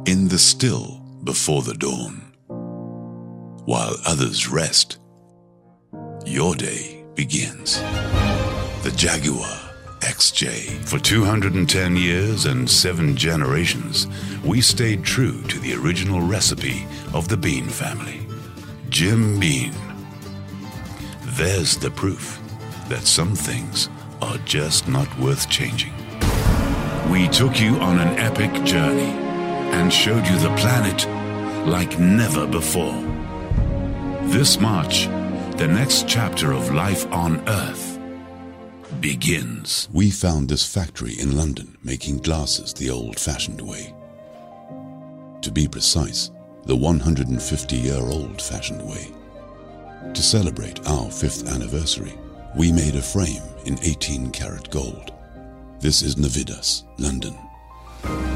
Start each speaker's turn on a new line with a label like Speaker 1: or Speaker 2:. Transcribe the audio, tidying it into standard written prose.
Speaker 1: in the still before the dawn. While others rest, your day begins. The Jaguar XJ. For 210 years and 7 generations, we stayed true to the original recipe of the Bean family. Jim Beam. There's the proof that some things are just not worth changing. We took you on an epic journey and showed you the planet like never before. This March, the next chapter of life on Earth begins.
Speaker 2: We found this factory in London making glasses the old-fashioned way. To be precise, the 150-year-old fashioned way. To celebrate our 5th anniversary, we made a frame in 18-karat gold. This is Navidas, London.